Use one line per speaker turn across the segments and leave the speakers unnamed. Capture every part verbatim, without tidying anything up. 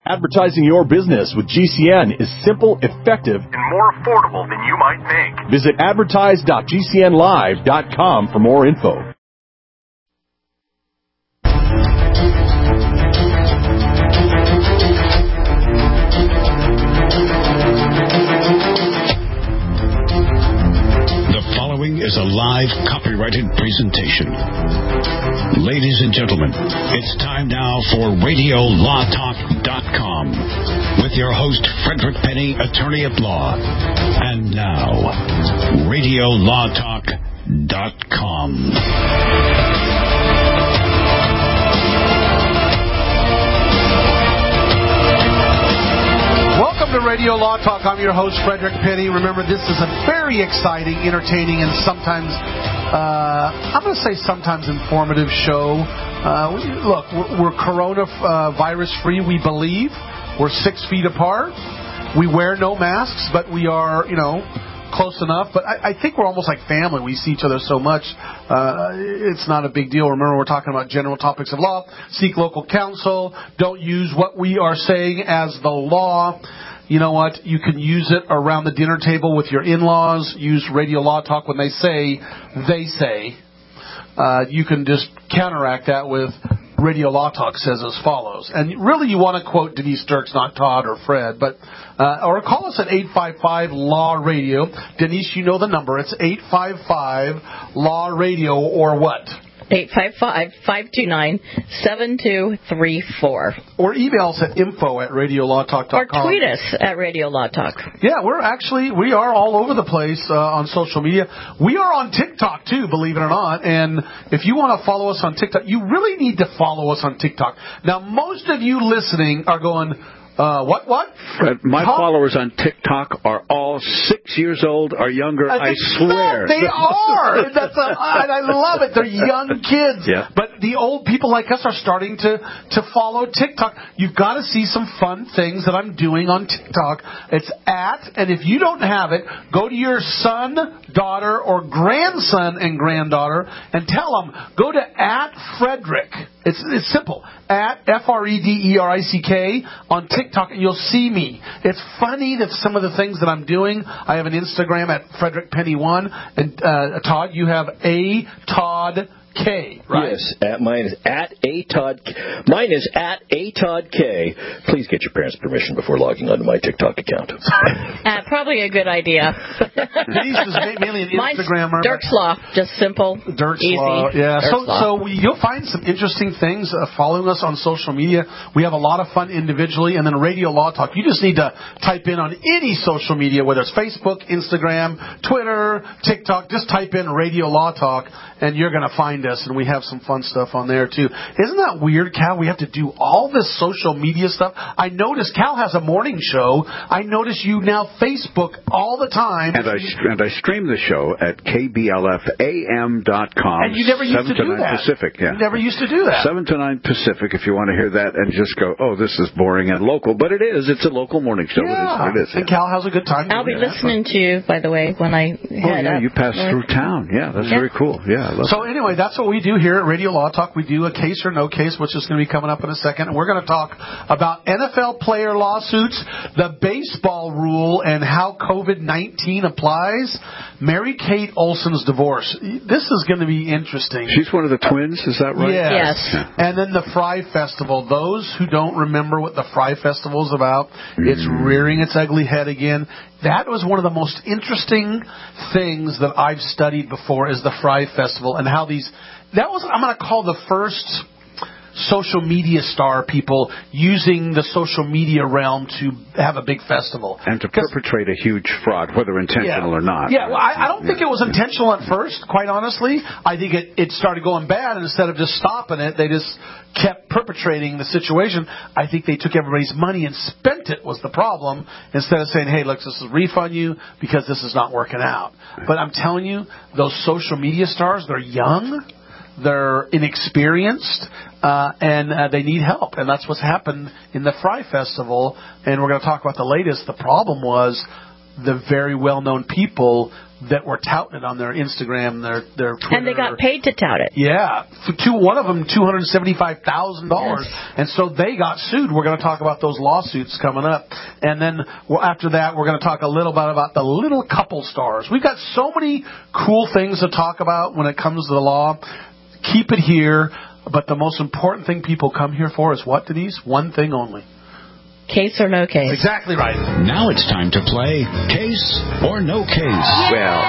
Advertising your business with G C N is simple, effective, and more affordable than you might think. Visit advertise dot g c n live dot com for more info.
The following is a live copyrighted presentation. Ladies and gentlemen, it's time now for radio law talk dot com with your host, Frederick Penny, attorney at law. And now, radio law talk dot com.
Welcome to Radio Law Talk. I'm your host, Frederick Penny. Remember, this is a very exciting, entertaining, and sometimes, uh, I'm going to say sometimes informative show. Uh, we, look, we're, we're coronavirus uh, free, we believe. We're six feet apart. We wear no masks, but we are, you know, close enough. But I, I think we're almost like family. We see each other so much. Uh, it's not a big deal. Remember, we're talking about general topics of law. Seek local counsel. Don't use what we are saying as the law. You know what? You can use it around the dinner table with your in-laws. Use Radio Law Talk when they say, they say. Uh, you can just counteract that with Radio Law Talk says as follows. And really you want to quote Denise Dirks, not Todd or Fred. but uh, Or call us at eight five five law radio. Denise, you know the number. It's eight five five law radio or what?
eight five five, five two nine, seven two three four.
Or email us at info at radio law talk dot com.
Or tweet us at Radio Law Talk.
Yeah, we're actually, we are all over the place uh, on social media. We are on TikTok, too, believe it or not. And if you want to follow us on TikTok, you really need to follow us on TikTok. Now, most of you listening are going, Uh, what, what?
Fred, my
huh?
followers on TikTok are all six years old or younger, I, I swear.
They are. That's a, I, I love it. They're young kids.
Yeah.
But the old people like us are starting to, to follow TikTok. You've got to see some fun things that I'm doing on TikTok. It's at, and if you don't have it, go to your son, daughter, or grandson and granddaughter and tell them, go to at Frederick. It's, it's simple. At F R E D E R I C K on TikTok, and you'll see me. It's funny that some of the things that I'm doing. I have an Instagram at Frederick Penny one, and uh, Todd, you have a Todd K, right?
Yes, at mine is at a Todd. Mine is at a Todd K. Please get your parents' permission before logging onto my TikTok account.
Uh, probably a good idea.
Denise is mainly an
Mine's
Instagrammer.
Dirks Law, just simple,
Dirks
easy.
Law, yeah.
Dirks
so,
Law.
so we, you'll find some interesting things uh, following us on social media. We have a lot of fun individually, and then Radio Law Talk. You just need to type in on any social media, whether it's Facebook, Instagram, Twitter, TikTok. Just type in Radio Law Talk, and you're going to find us, and we have some fun stuff on there, too. Isn't that weird, Cal? We have to do all this social media stuff. I noticed Cal has a morning show. I notice you now Facebook all the time.
And I, and I stream the show at K B L F A M dot com.
And you never used to do that.
Pacific, yeah.
You never used to do that.
seven to nine Pacific, if you want to hear that and just go, oh, this is boring and local. But it is. It's a local morning show.
Yeah.
It is what it is.
And
yeah.
Cal has a good time.
I'll be
doing
listening
that.
to you, by the way, when I
Oh,
head
yeah,
up.
you pass through town. Yeah, that's
Yeah.
very cool. Yeah, I love
So
it.
anyway, that's what we do here at Radio Law Talk. We do a case or no case, which is going to be coming up in a second. And we're going to talk about N F L player lawsuits, the baseball rule, and how COVID nineteen applies. Mary Kate Olsen's divorce. This is going to be interesting.
She's one of the twins, is that right?
Yes.
Yes.
And then the Fry Festival. Those who don't remember what the Fry Festival is about, mm. it's rearing its ugly head again. That was one of the most interesting things that I've studied before is the Fry Festival and how these, that was, I'm going to call the first social media star people using the social media realm to have a big festival.
And to perpetrate a huge fraud, whether intentional
yeah.
or not.
Yeah, well, I, I don't think it was intentional at first, quite honestly. I think it, it started going bad, and instead of just stopping it, they just kept perpetrating the situation. I think they took everybody's money and spent it was the problem, instead of saying, hey, look, this is refund you because this is not working out. But I'm telling you, those social media stars, they're young. They're inexperienced, uh, and uh, they need help. And that's what's happened in the Fry Festival. And we're going to talk about the latest. The problem was the very well-known people that were touting it on their Instagram, their their Twitter.
And they got paid to tout it.
Yeah, for two, one of them two hundred seventy-five thousand dollars,
Yes.
and so they got sued. We're going to talk about those lawsuits coming up, and then well, after that, we're going to talk a little bit about the little couple stars. We've got so many cool things to talk about when it comes to the law. Keep it here, but the most important thing people come here for is what, Denise? One thing only.
Case or no case.
Exactly right.
Now it's time to play Case or No Case.
Well,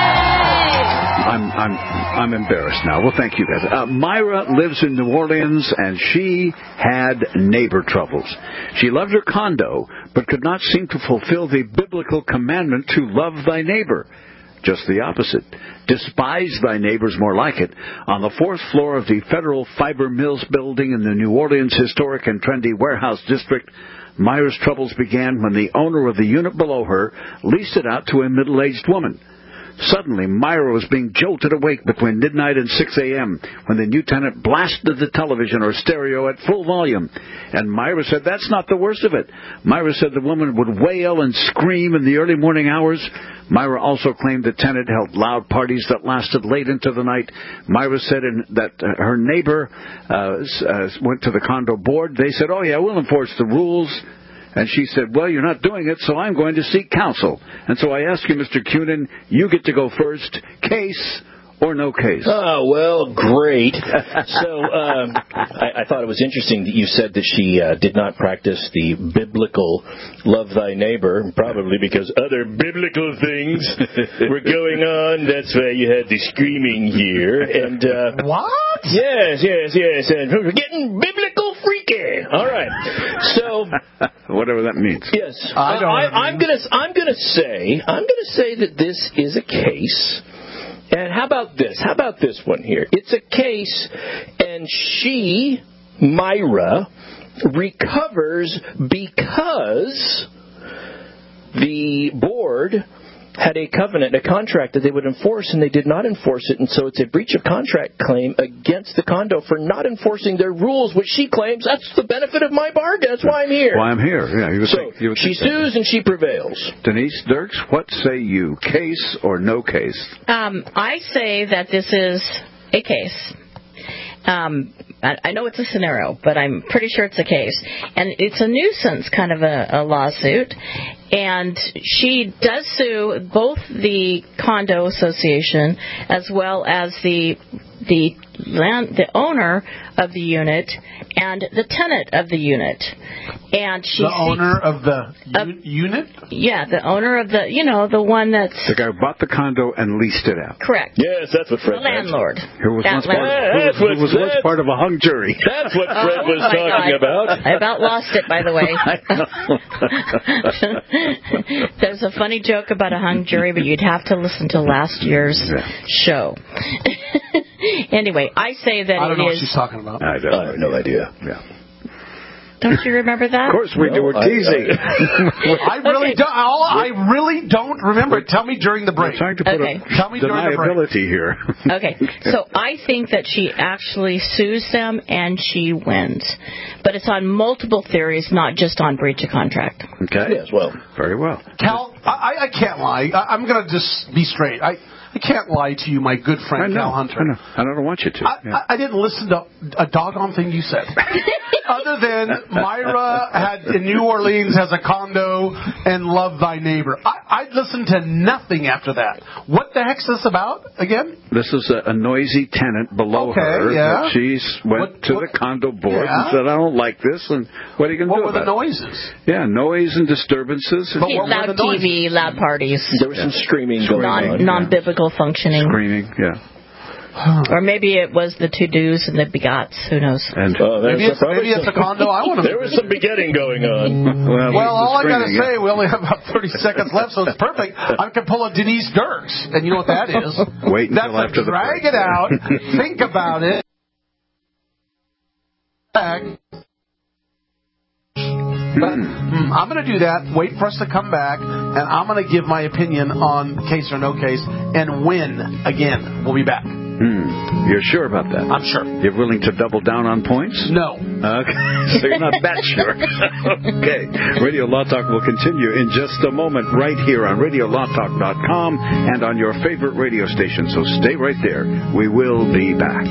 I'm I'm I'm embarrassed now. Well, thank you guys. Uh, Myra lives in New Orleans, and she had neighbor troubles. She loved her condo, but could not seem to fulfill the biblical commandment to love thy neighbor. Just the opposite. Despise thy neighbors, more like it. On the fourth floor of the Federal Fiber Mills building in the New Orleans historic and trendy warehouse district, Myra's troubles began when the owner of the unit below her leased it out to a middle-aged woman. Suddenly, Myra was being jolted awake between midnight and six a.m. when the new tenant blasted the television or stereo at full volume. And Myra said that's not the worst of it. Myra said the woman would wail and scream in the early morning hours. Myra also claimed the tenant held loud parties that lasted late into the night. Myra said in, that uh, her neighbor uh, uh, went to the condo board. They said, oh, yeah, we'll enforce the rules. And she said, well, you're not doing it, so I'm going to seek counsel. And so I ask you, Mister Cunin, you get to go first. Case or no case?
Oh, well, great. So um, I, I thought it was interesting that you said that she uh, did not practice the biblical love thy neighbor, probably because other biblical things were going on. That's why you had the screaming here. And uh,
What?
Yes, yes, yes. And we're getting biblical freaky. All right. So
whatever that means.
yes,
I don't
I,
know what it
I'm gonna I'm gonna say I'm gonna say that this is a case. And how about this? How about this one here? It's a case, and she, Myra, recovers because the board had a covenant, a contract that they would enforce, and they did not enforce it, and so it's a breach of contract claim against the condo for not enforcing their rules, which she claims that's the benefit of my bargain. That's why I'm here.
Why I'm here. Yeah, you would
So
think, you would
she
think that.
sues and she prevails.
Denise Dirks, what say you? Case or no case?
Um, I say that this is a case. Um, I, I know it's a scenario, but I'm pretty sure it's a case. And it's a nuisance kind of a, a lawsuit. And she does sue both the condo association as well as the the land, the owner of the unit and the tenant of the unit. And she
The
seeks,
owner of the
Of-
u- unit?
yeah, the owner of the, you know, the one that's
The guy who bought the condo and leased it out.
correct.
Yes, that's what
The
Fred meant.
landlord.
Who was
That
once part,
landlord.
who was,
That's what-
who was once
that's-
part of a hung jury.
That's what Fred was
Oh, my
talking
God.
about.
I about lost it, by the way. There's a funny joke about a hung jury, but you'd have to listen to last year's
Yeah.
show. Anyway, I say that
I don't
it
know what
is.
she's talking about.
I don't
I have no idea.
Yeah.
Don't you remember that?
Of course we do.
No,
We're
I-
teasing.
I really
Okay.
don't. all- I really don't remember. Tell me during the
We're
break.
trying to put
Okay.
a
Tell me during the break.
deniability here.
Okay, so I think that she actually sues them and she wins. But it's on multiple theories, not just on breach of contract.
Okay.
Yes, well.
Very well.
Cal, I, I can't lie. I, I'm going to just be straight. I, I can't lie to you, my good
I
friend
know.
Cal Hunter.
I know. I don't want you to.
I,
Yeah.
I, I didn't listen to a doggone thing you said. Other than Myra had in New Orleans has a condo and love thy neighbor. I, I'd listen to nothing after that. What the heck's this about again?
This is a, a noisy tenant below
Okay,
her.
yeah.
That she went
What-
to
what-
the condo board
yeah.
and said, I don't like this, and what are you going to
What
do
were the
about
noises?
it? Yeah, noise and disturbances.
But what were
Loud
the noises?
T V, loud parties,
There was some screaming going on.
non non-biblical functioning.
Screaming, yeah.
Or maybe it was the to dos and the begots. Who knows?
And
Oh, there's
Maybe it's,
probably
maybe it's a
some-
condo I want to
There was some begetting going on.
well,
Well, all I got to
screaming,
say, we only have about thirty seconds left, so it's perfect. I can pull a Denise Dirks, and you know what that is?
Wait until
That's
after
a
the
drag
break.
it out, think about it. Back. But, mm, I'm going to do that, wait for us to come back, and I'm going to give my opinion on case or no case, and win again. We'll be back.
Hmm. You're sure about that?
I'm sure.
You're willing to double down on points?
No.
Okay. So you're not that sure. Okay. Radio Law Talk will continue in just a moment right here on radio law talk dot com and on your favorite radio station. So stay right there. We will be back.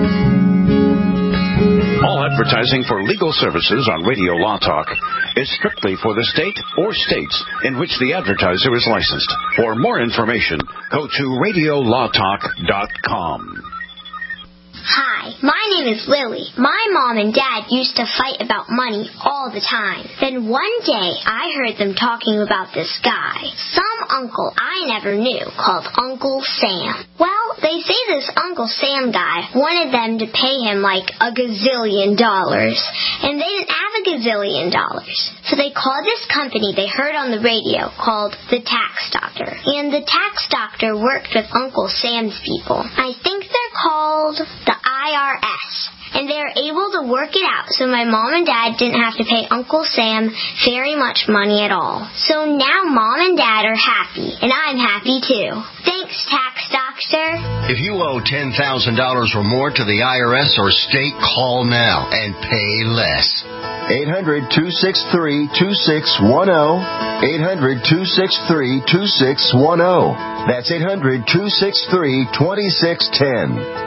All advertising for legal services on Radio Law Talk is strictly for the state or states in which the advertiser is licensed. For more information, go to radio law talk dot com.
Hi, my name is Lily. My mom and dad used to fight about money all the time. Then one day, I heard them talking about this guy, some uncle I never knew, called Uncle Sam. Well, they say this Uncle Sam guy wanted them to pay him like a gazillion dollars, and they didn't have a gazillion dollars. So they called this company they heard on the radio called the Tax Doctor. And the Tax Doctor worked with Uncle Sam's people. I think they're called the I R S. And they were able to work it out so my mom and dad didn't have to pay Uncle Sam very much money at all. So now mom and dad are happy, and I'm happy too. Thanks, Tax Doctor.
If you owe ten thousand dollars or more to the I R S or state, call now and pay less. eight hundred, two six three, two six one zero. eight hundred, two six three, two six one zero. That's eight hundred, two six three, two six one zero.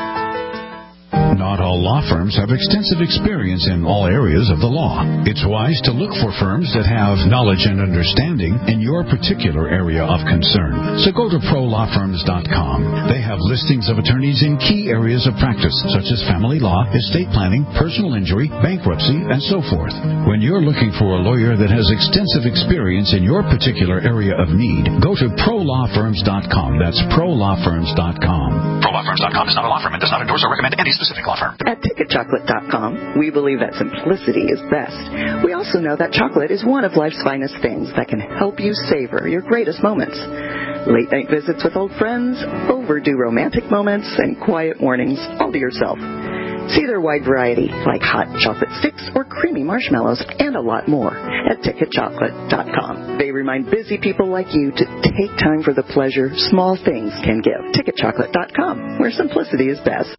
Not all law firms have extensive experience in all areas of the law. It's wise to look for firms that have knowledge and understanding in your particular area of concern. So go to pro law firms dot com. They have listings of attorneys in key areas of practice, such as family law, estate planning, personal injury, bankruptcy, and so forth. When you're looking for a lawyer that has extensive experience in your particular area of need, go to pro law firms dot com. That's pro law firms dot com.
pro law firms dot com is not a law firm and does not endorse or recommend any specific law firm.
At ticket chocolate dot com, we believe that simplicity is best. We also know that chocolate is one of life's finest things that can help you savor your greatest moments. Late night visits with old friends, overdue romantic moments, and quiet mornings all to yourself. See their wide variety, like hot chocolate sticks or creamy marshmallows, and a lot more at ticket chocolate dot com. They remind busy people like you to take time for the pleasure small things can give. ticket chocolate dot com, where simplicity is best.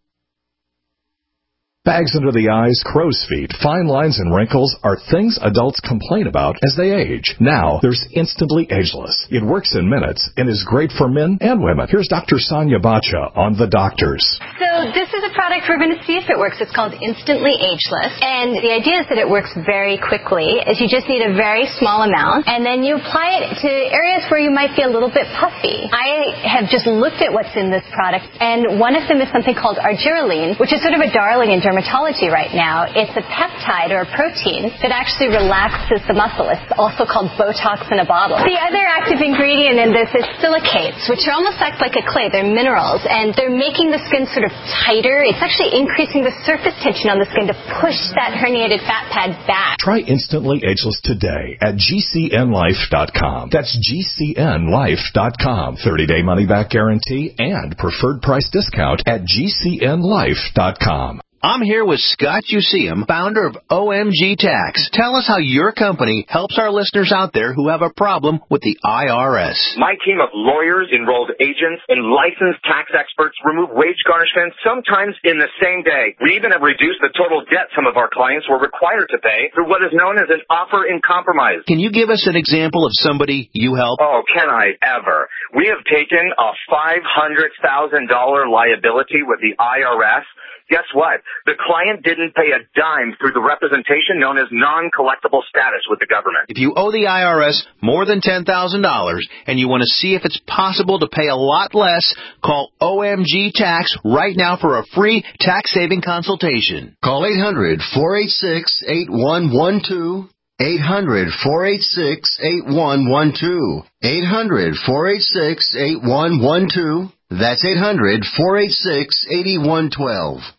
Bags under the eyes, crow's feet, fine lines, and wrinkles are things adults complain about as they age. Now, there's Instantly Ageless. It works in minutes and is great for men and women. Here's Doctor Sonia Bacha on The Doctors.
So this is a product we're going to see if it works. It's called Instantly Ageless. And the idea is that it works very quickly, as you just need a very small amount, and then you apply it to areas where you might be a little bit puffy. I have just looked at what's in this product, and one of them is something called argireline, which is sort of a darling in dermatology right now. It's a peptide or a protein that actually relaxes the muscle. It's also called Botox in a bottle. The other active ingredient in this is silicates, which are almost act like a clay. They're minerals, and they're making the skin sort of tighter. It's actually increasing the surface tension on the skin to push that herniated fat pad back.
Try Instantly Ageless today at G C N life dot com. That's G C N life dot com. thirty-day money-back guarantee and preferred price discount at G C N life dot com.
I'm here with Scott Useum, founder of O M G Tax. Tell us how your company helps our listeners out there who have a problem with the I R S.
My team of lawyers, enrolled agents, and licensed tax experts remove wage garnishments sometimes in the same day. We even have reduced the total debt some of our clients were required to pay through what is known as an offer in compromise.
Can you give us an example of somebody you help?
Oh, can I ever? We have taken a five hundred thousand dollars liability with the I R S. Guess what? The client didn't pay a dime through the representation known as non-collectible status with the government.
If you owe the I R S more than ten thousand dollars and you want to see if it's possible to pay a lot less, call O M G Tax right now for a free tax-saving consultation.
Call eight hundred, four eight six, eight one one two. eight hundred, four eight six, eight one one two. eight hundred, four eight six, eight one one two. That's eight hundred, four eight six, eight one one two.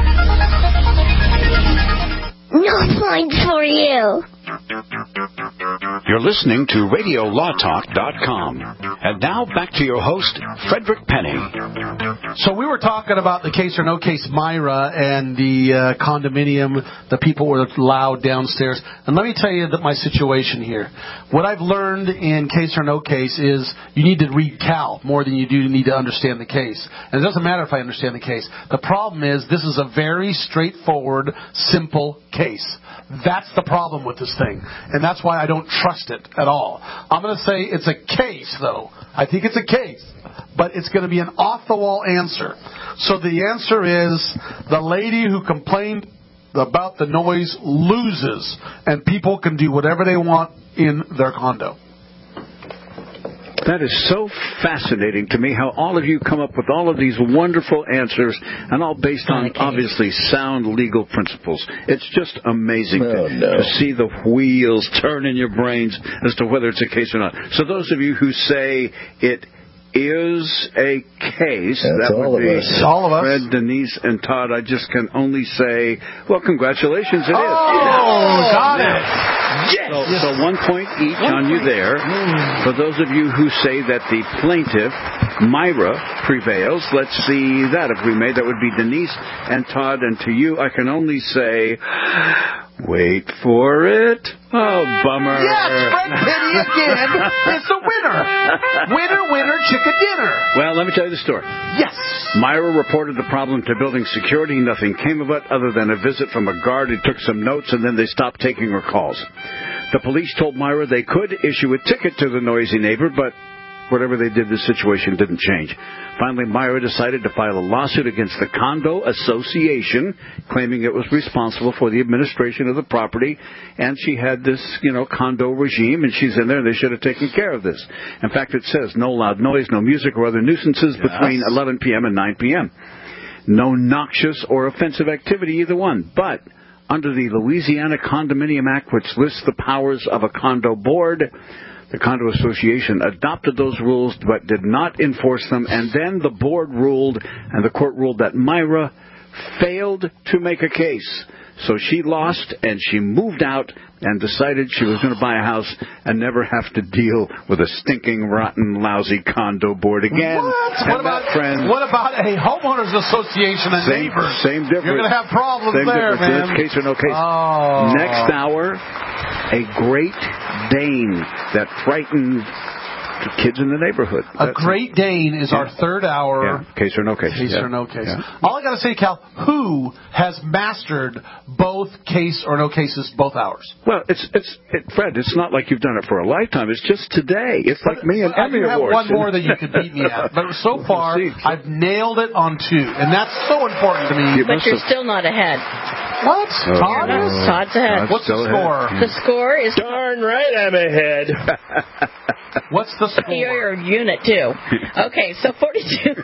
No fun for you.
You're listening to radio law talk dot com. And now back to your host, Frederick Penny.
So we were talking about the case or no case Myra and the uh, condominium, the people were loud downstairs. And let me tell you that my situation here. What I've learned in case or no case is you need to read Cal more than you do need to understand the case. And it doesn't matter if I understand the case. The problem is this is a very straightforward, simple case. That's the problem with this thing. And that's why I don't trust it at all. I'm going to say it's a case, though. I think it's a case. But it's going to be an off-the-wall answer. So the answer is the lady who complained about the noise loses, and people can do whatever they want in their condo.
That is so fascinating to me, how all of you come up with all of these wonderful answers, and all based on, obviously, sound legal principles. It's just amazing
oh,
to,
no.
to see the wheels turn in your brains as to whether it's a case or not. So those of you who say it is a case,
That's
that would
all
be
of us.
All of us.
Fred, Denise, and Todd. I just can only say, well, congratulations, it
oh,
is.
Oh, got it.
Yes. So, so one point each one on point. You there. Mm. For those of you who say that the plaintiff, Myra, prevails, let's see that. If we made, that would be Denise and Todd. And to you, I can only say, wait for it. Oh, bummer.
Yes, Fred Penny again is the winner. Winner, winner, chicken dinner.
Well, let me tell you the story.
Yes.
Myra reported the problem to building security. Nothing came of it other than a visit from a guard who took some notes, and then they stopped taking her calls. The police told Myra they could issue a ticket to the noisy neighbor, but whatever they did, the situation didn't change. Finally, Myra decided to file a lawsuit against the condo association, claiming it was responsible for the administration of the property, and she had this, you know, condo regime, and she's in there, and they should have taken care of this. In fact, it says no loud noise, no music or other nuisances yes. between eleven p.m. and nine p.m. No noxious or offensive activity, either one. But under the Louisiana Condominium Act, which lists the powers of a condo board, the condo association adopted those rules but did not enforce them, and then the board ruled, and the court ruled that Myra failed to make a case. So she lost, and she moved out and decided she was going to buy a house and never have to deal with a stinking, rotten, lousy condo board again.
What?
And
What about,
friend,
what about a homeowners association and
same,
neighbors?
Same difference.
You're going to have problems
same
there,
difference.
man.
So that's case or no case.
Oh.
Next hour, a Great Dane that frightened the kids in the neighborhood.
A
That's
Great Dane is
yeah.
our third hour.
Yeah. Case or no case.
Case
yeah.
or no case.
Yeah.
All I got to say, Cal, who has mastered both case or no cases both hours?
Well, it's it's it, Fred. It's not like you've done it for a lifetime. It's just today. It's like me and Emmy
I have
Awards.
one more that you could beat me at, but so far
we'll
I've nailed it on two, and that's so important to me.
You but you're have... still not ahead.
What?
Oh,
Todd is?
Todd's ahead.
What's the score?
Ahead.
The score is
darn right I'm ahead.
What's the score?
You're your unit too. Okay, so forty-two.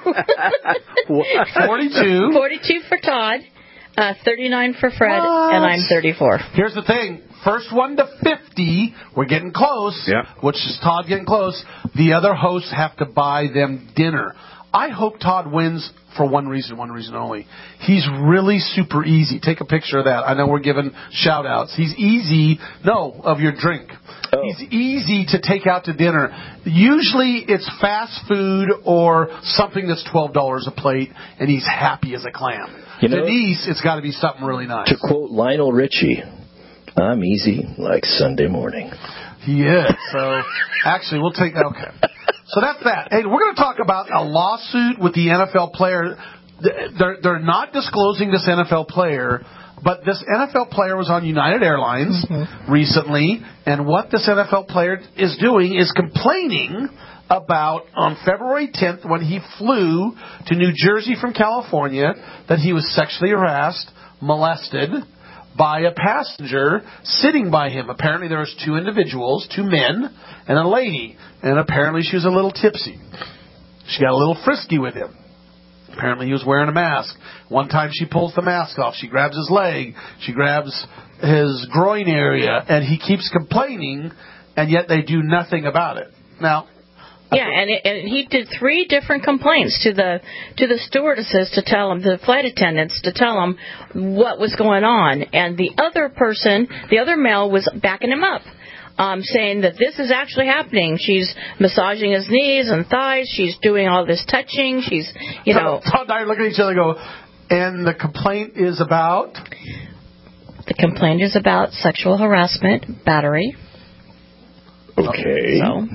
forty-two.
forty-two for Todd, uh, thirty-nine for Fred, what? And I'm thirty-four.
Here's the thing. First one to fifty, we're getting close,
yeah.
which is Todd getting close. The other hosts have to buy them dinner. I hope Todd wins for one reason, one reason only. He's really super easy. Take a picture of that. I know we're giving shout-outs. He's easy, no, of your drink. Oh. He's easy to take out to dinner. Usually it's fast food or something that's twelve dollars a plate, and he's happy as a clam. You know, Denise, it's got to be something really nice.
To quote Lionel Richie, I'm easy like Sunday morning.
He is. So, actually, we'll take that. Okay. So that's that. Hey, we're going to talk about a lawsuit with the N F L player. They're, they're not disclosing this N F L player, but this N F L player was on United Airlines mm-hmm. recently, and what this N F L player is doing is complaining about on February tenth when he flew to New Jersey from California that he was sexually harassed, molested by a passenger sitting by him. Apparently there was two individuals, two men, and a lady. And apparently she was a little tipsy. She got a little frisky with him. Apparently he was wearing a mask. One time she pulls the mask off. She grabs his leg. She grabs his groin area. And he keeps complaining, and yet they do nothing about it. Now...
Yeah, and, it, and he did three different complaints to the to the stewardesses to tell them, the flight attendants to tell them what was going on, and the other person, the other male, was backing him up. um, saying that this is actually happening. She's massaging his knees and thighs. She's doing all this touching. She's, you know.
Todd and I look at each other and go, and the complaint is about?
The complaint is about sexual harassment, battery.
Okay.
So.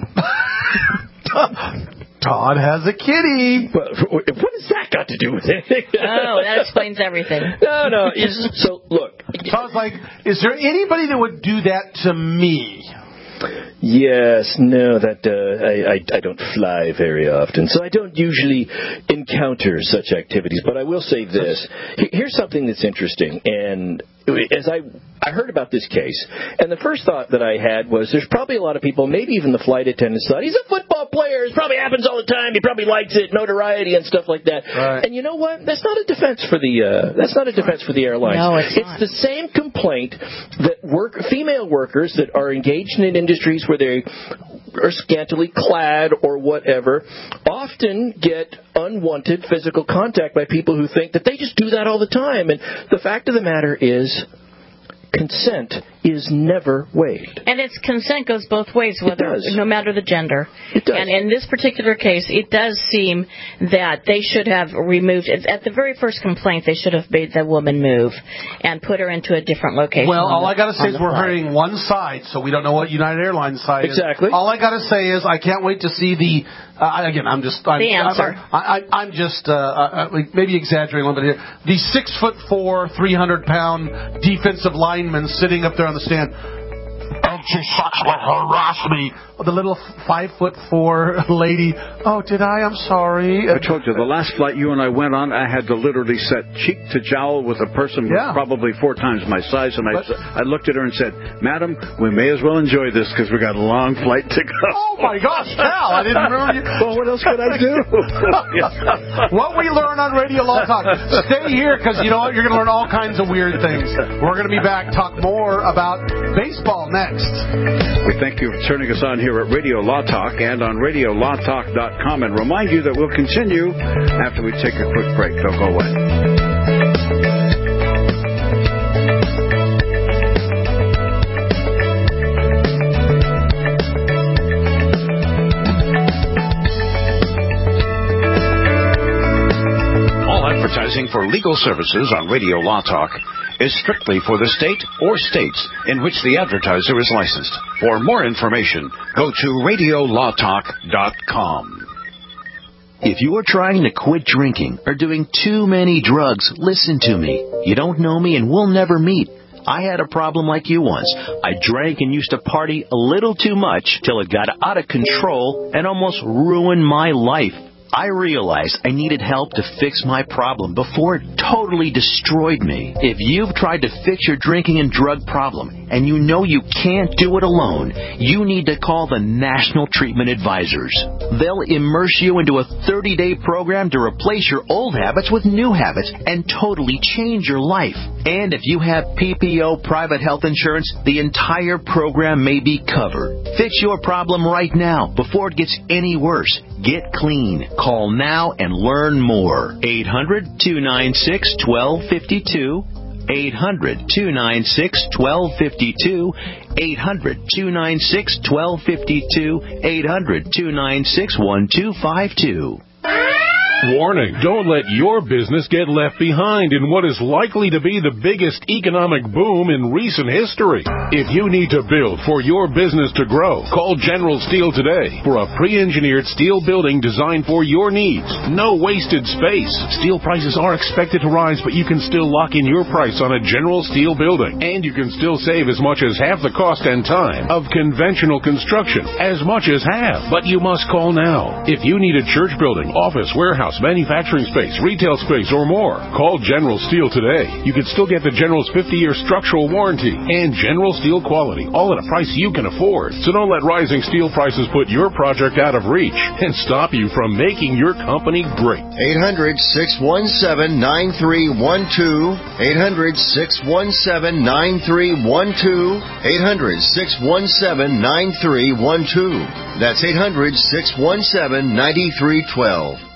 Todd has a kitty.
But what has that got to do with anything?
Oh, that explains everything.
No, no. It's, so, look.
Todd's like, is there anybody that would do that to me?
Yes, no, that uh, I, I I don't fly very often, so I don't usually encounter such activities. But I will say this: here's something that's interesting. And as I I heard about this case, and the first thought that I had was, there's probably a lot of people, maybe even the flight attendants, thought he's a football player. It probably happens all the time. He probably likes it, notoriety and stuff like that.
Right.
And you know what? That's not a defense for the uh, that's not a defense for the airlines.
No, it's
it's
not.
the same complaint that work female workers that are engaged in industries where they are scantily clad or whatever often get unwanted physical contact by people who think that they just do that all the time. And the fact of the matter is, consent is never waived.
And its consent goes both ways, whether no matter the gender.
It does.
And in this particular case, it does seem that they should have removed, at the very first complaint, they should have made the woman move and put her into a different location.
Well, all
the,
I got to say is we're
flight.
hearing one side, so we don't know what United Airlines side
exactly.
is. All I got to say is I can't wait to see the. Uh, again, I'm just. I'm,
the answer.
I'm, I, I, I'm just uh, uh, maybe exaggerating a little bit here. The six foot four, three hundred pound defensive lineman sitting up there on the stand. And she sexually harassed me. The little five foot four lady. Oh, did I? I'm sorry.
I told you, the last flight you and I went on, I had to literally set cheek to jowl with a person who
Yeah.
was probably four times my size, and I,
But-
I looked at her and said, "Madam, we may as well enjoy this because we got a long flight to go."
Oh my gosh, Cal! I didn't remember you.
Well, what else could I do?
What we learn on Radio Law Talk. Stay here because you know what? You're going to learn all kinds of weird things. We're going to be back, talk more about baseball next.
We thank you for turning us on here at Radio Law Talk and on radio law talk dot com, and remind you that we'll continue after we take a quick break. Don't go away. All advertising for legal services on Radio Law Talk is strictly for the state or states in which the advertiser is licensed. For more information, go to radio law talk dot com.
If you are trying to quit drinking or doing too many drugs, listen to me. You don't know me and we'll never meet. I had a problem like you once. I drank and used to party a little too much till it got out of control and almost ruined my life. I realized I needed help to fix my problem before it totally destroyed me. If you've tried to fix your drinking and drug problem and you know you can't do it alone, you need to call the National Treatment Advisors. They'll immerse you into a thirty-day program to replace your old habits with new habits and totally change your life. And if you have P P O private health insurance, the entire program may be covered. Fix your problem right now before it gets any worse. Get clean. Call now and learn more. eight hundred, two nine six, one two five two. eight hundred, two nine six, one two five two. eight hundred, two nine six, one two five two. eight hundred, two nine six, one two five two.
Warning, don't let your business get left behind in what is likely to be the biggest economic boom in recent history. If you need to build for your business to grow, call General Steel today for a pre-engineered steel building designed for your needs. No wasted space. Steel prices are expected to rise, but you can still lock in your price on a General Steel building. And you can still save as much as half the cost and time of conventional construction. As much as half. But you must call now. If you need a church building, office, warehouse, manufacturing space, retail space, or more, call General Steel today. You can still get the General's fifty-year structural warranty and General Steel quality, all at a price you can afford. So don't let rising steel prices put your project out of reach and stop you from making your company great.
eight hundred, six one seven, nine three one two. eight hundred, six one seven, nine three one two. eight hundred, six one seven, nine three one two. That's eight hundred, six one seven, nine three one two.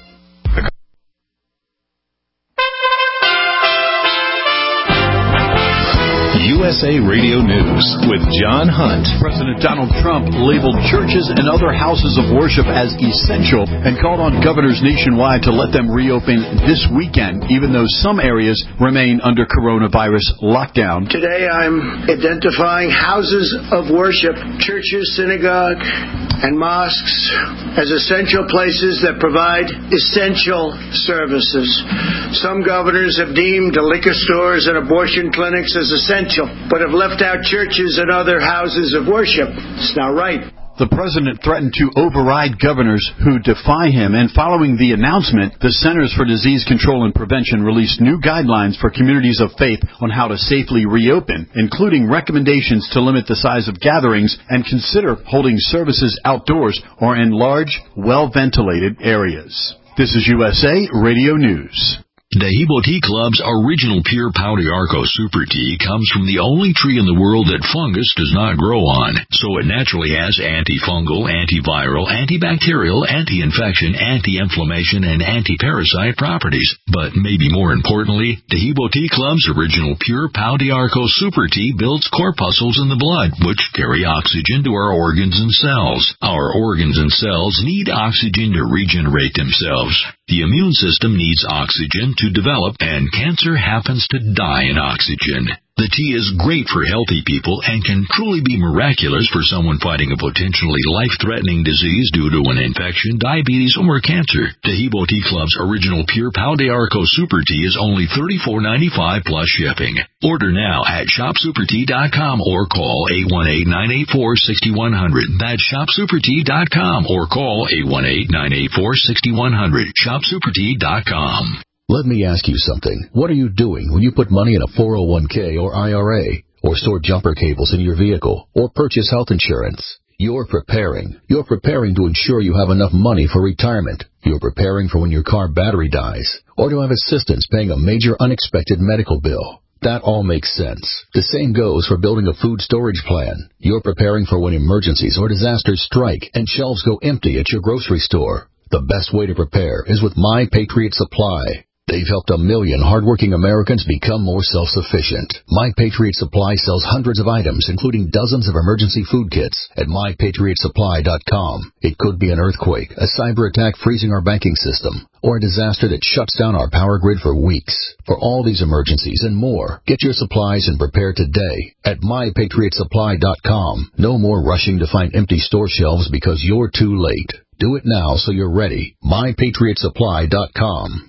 U S A Radio News with John Hunt.
President Donald Trump labeled churches and other houses of worship as essential and called on governors nationwide to let them reopen this weekend, even though some areas remain under coronavirus lockdown.
Today I'm identifying houses of worship, churches, synagogue, and mosques as essential places that provide essential services. Some governors have deemed liquor stores and abortion clinics as essential, but have left out churches and other houses of worship. It's not right.
The president threatened to override governors who defy him, and following the announcement, the Centers for Disease Control and Prevention released new guidelines for communities of faith on how to safely reopen, including recommendations to limit the size of gatherings and consider holding services outdoors or in large, well-ventilated areas. This is U S A Radio News.
Dehibo Tea Club's original pure Pau d'Arco Super Tea comes from the only tree in the world that fungus does not grow on, so it naturally has antifungal, antiviral, antibacterial, anti-infection, anti-inflammation, and anti-parasite properties. But maybe more importantly, Dehibo Tea Club's original pure Pau d'Arco Super Tea builds corpuscles in the blood, which carry oxygen to our organs and cells. Our organs and cells need oxygen to regenerate themselves. The immune system needs oxygen to develop, and cancer happens to die in oxygen. The tea is great for healthy people and can truly be miraculous for someone fighting a potentially life-threatening disease due to an infection, diabetes, or cancer. Dehibo Tea Club's original pure Pau d'Arco Super Tea is only thirty-four ninety-five plus shipping. Order now at shop super tea dot com or call eight one eight, nine eight four, six one zero zero. That's shop super tea dot com or call eight one eight, nine eight four, six one zero zero. shop super tea dot com.
Let me ask you something. What are you doing when you put money in a four oh one k or I R A, or store jumper cables in your vehicle, or purchase health insurance? You're preparing. You're preparing to ensure you have enough money for retirement. You're preparing for when your car battery dies, or to have assistance paying a major unexpected medical bill. That all makes sense. The same goes for building a food storage plan. You're preparing for when emergencies or disasters strike and shelves go empty at your grocery store. The best way to prepare is with My Patriot Supply. They've helped a million hardworking Americans become more self-sufficient. My Patriot Supply sells hundreds of items, including dozens of emergency food kits, at my patriot supply dot com. It could be an earthquake, a cyber attack freezing our banking system, or a disaster that shuts down our power grid for weeks. For all these emergencies and more, get your supplies and prepare today at my patriot supply dot com. No more rushing to find empty store shelves because you're too late. Do it now so you're ready. my patriot supply dot com.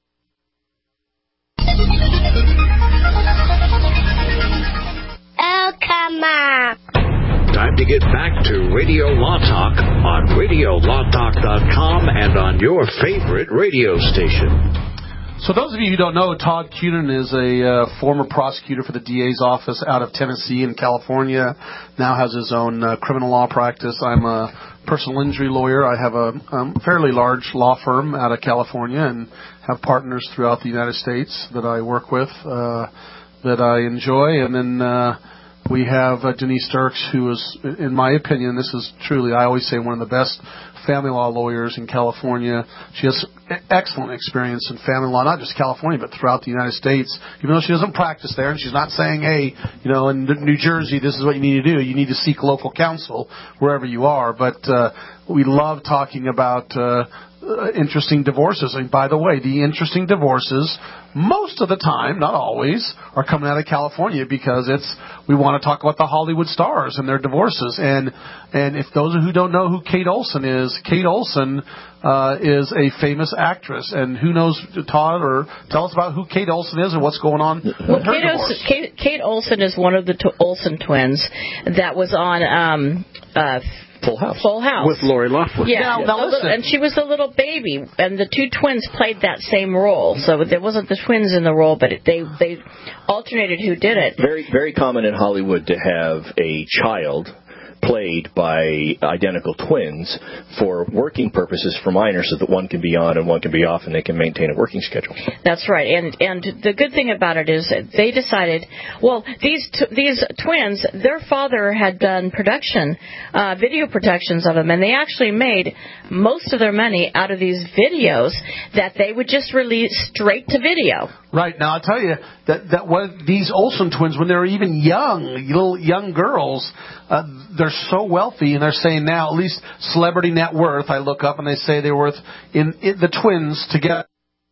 Oh, come on.
Time to get back to Radio Law Talk on radio law talk dot com and on your favorite radio station.
So those of you who don't know, Todd Cunin is a uh, former prosecutor for the D A's office out of Tennessee and California, now has his own uh, criminal law practice. I'm a personal injury lawyer. I have a um, fairly large law firm out of California and have partners throughout the United States that I work with, uh, that I enjoy. And then uh, we have uh, Denise Dirks, who is, in my opinion, this is truly, I always say, one of the best family law lawyers in California. She has excellent experience in family law, not just California, but throughout the United States. Even though she doesn't practice there, and she's not saying, hey, you know, in New Jersey, this is what you need to do. You need to seek local counsel wherever you are. But uh, we love talking about uh, uh, interesting divorces. And by the way, the interesting divorces, most of the time, not always, are coming out of California because it's we want to talk about the Hollywood stars and their divorces. And and if those who don't know who Kate Olsen is, Kate Olsen uh, is a famous actress. And who knows, Todd, or tell us about who Kate Olsen is and what's going on
well,
with her
Kate
divorce.
Olsen, Kate, Kate Olsen is one of the t- Olsen twins that was on um, uh,
Full House.
Full House.
With Lori Loughlin.
Yeah,
Now, now
a little, and she was a little baby, and the two twins played that same role. So there wasn't the twins in the role, but it, they they alternated who did it.
Very very common in Hollywood to have a child played by identical twins for working purposes for minors, so that one can be on and one can be off, and they can maintain a working schedule.
That's right, and and the good thing about it is that they decided, well, these t- these twins, their father had done production, uh, video productions of them, and they actually made most of their money out of these videos that they would just release straight to video.
Right. Now, I'll tell you that, that when these Olsen twins, when they were even young, little young girls, uh, they're so wealthy, and they're saying now, at least celebrity net worth, I look up and they say they're worth, in, in the twins together,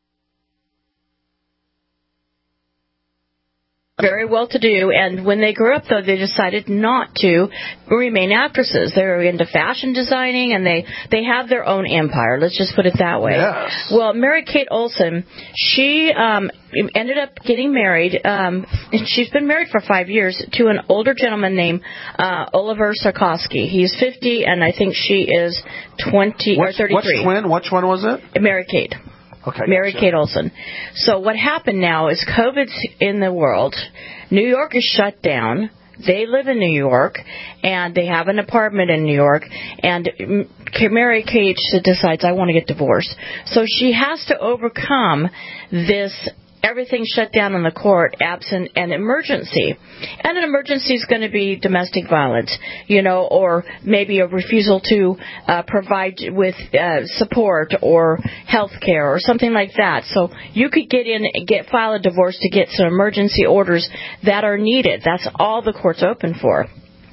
very well to do, and when they grew up, though, they decided not to remain actresses. They were into fashion designing, and they, they have their own empire. Let's just put it that way.
Yes.
Well, Mary Kate Olsen, she um, ended up getting married. Um, she's been married for five years to an older gentleman named uh, Oliver Sarkowski. He's fifty, and I think she is twenty
which,
or thirty-three.
Which twin? Which one was it?
Mary Kate.
Okay,
Mary
gotcha.
Kate Olsen. So what happened now is COVID's in the world. New York is shut down. They live in New York, and they have an apartment in New York, and Mary Kate decides, I want to get divorced. So she has to overcome this everything shut down in the court, absent an emergency. And an emergency is going to be domestic violence, you know, or maybe a refusal to uh, provide with uh, support or health care or something like that. So you could get in and get file a divorce to get some emergency orders that are needed. That's all the court's open for.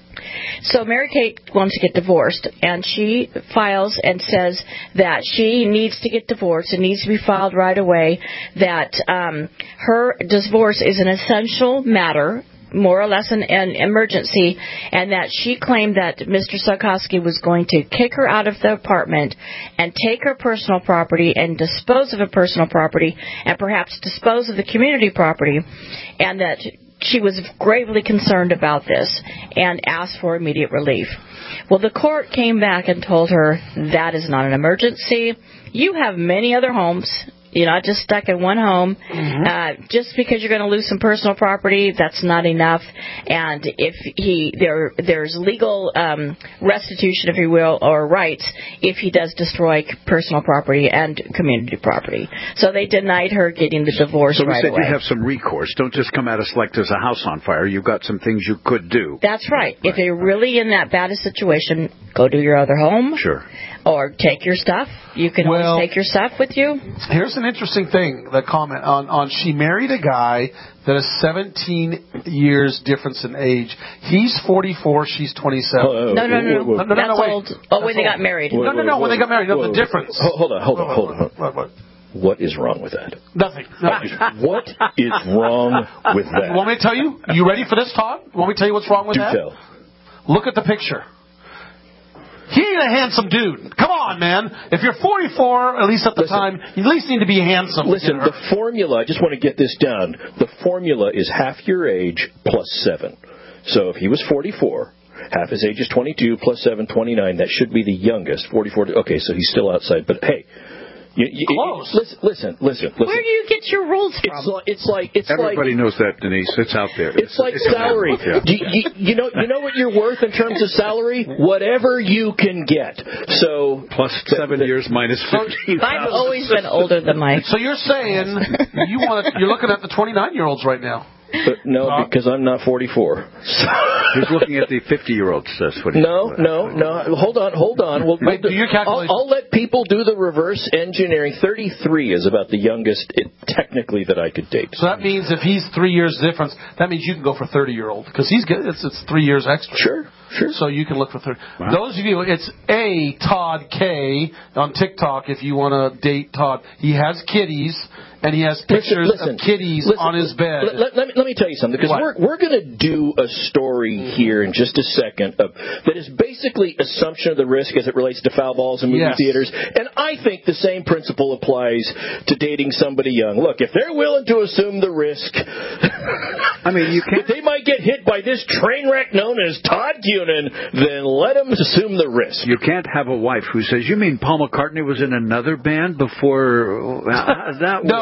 So Mary Kate wants to get divorced, and she files and says that she needs to get divorced. It needs to be filed right away, that um, her divorce is an essential matter, more or less an, an emergency, and that she claimed that Mister Sarkowski was going to kick her out of the apartment and take her personal property and dispose of her personal property and perhaps dispose of the community property, and that she was gravely concerned about this and asked for immediate relief. Well, the court came back and told her that is not an emergency. You have many other homes. You're not just stuck in one home. Mm-hmm. Uh, just because you're going to lose some personal property, that's not enough. And if he there there's legal um, restitution, if you will, or rights, if he does destroy personal property and community property. So they denied her getting the divorce
so we
right
said
away.
You have some recourse. Don't just come at us like there's a house on fire. You've got some things you could do.
That's right. right. If you're really in that bad a situation, go to your other home.
Sure.
Or take your stuff. You can
well,
always take your stuff with you.
Here's an interesting thing, the comment on, on she married a guy that is seventeen years difference in age. He's forty-four, she's twenty-seven.
Oh,
no, no, no, no.
no, no, no,
That's
no wait.
old. Oh, when they got married.
No, no, no, when they got married. No, the difference.
Hold on, hold on, hold on.
What, what?
What is wrong with that?
Nothing. Nothing.
What is wrong with that?
You want me to tell you? You ready for this, Todd? You want me to tell you what's wrong with
Do
that?
tell.
Look at the picture. He ain't a handsome dude. Come on, man. If you're forty-four, at least at the
listen,
time, you at least need to be handsome.
Listen, the formula, I just want to get this down. The formula is half your age plus seven. So if he was forty-four, half his age is twenty-two plus seven, twenty-nine. That should be the youngest, forty-four. Okay, so he's still outside. But hey, you, you,
close.
You, listen, listen, listen, listen.
Where do you get your rules from?
It's like it's like it's
everybody
like,
knows that, Denise. It's out there.
It's, it's like
it's
salary.
Yeah.
Do you, you, you know, you know what you're worth in terms of salary? Whatever you can get. So
plus seven the, years minus fifteen.
I've always been older than my.
So you're saying you want to, you're looking at the twenty-nine-year-olds right now?
But no, uh, because I'm not forty-four.
He's looking at the fifty-year-olds. That's what he's
No, no, no. Hold on, hold on. We'll,
Wait,
we'll
do your calculation.
I'll, I'll let people do the reverse engineering. thirty-three is about the youngest, it, technically, that I could date.
So that means if he's three years difference, that means you can go for thirty-year-old because he's good. It's, it's three years extra.
Sure, sure.
So you can look for thirty.
Wow.
Those of you, it's A Todd K on TikTok if you want to date Todd. He has kitties. And he has pictures
listen,
of kitties
listen,
on his bed.
Let, let, let, me, let me tell you something, because we're, we're going to do a story here in just a second of, that is basically assumption of the risk as it relates to foul balls in movie
yes.
theaters. And I think the same principle applies to dating somebody young. Look, if they're willing to assume the risk,
I mean, you can't.
they might get hit by this train wreck known as Todd Cunin, then let them assume the risk.
You can't have a wife who says, "You mean Paul McCartney was in another band before?" That
no.